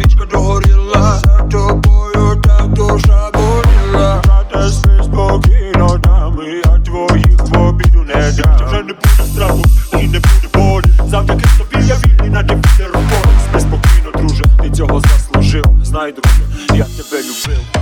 свічка догоріла, за тобою так душа боліла. Брате, спи спокійно, дам, і я твоїх в обіду не дам. Вже не буде страху і не буде болі. Завдяки тобі я вільний на дефіти роботи. Спи спокійно, друже, ти цього заслужив. Знай, друже, я тебе любив.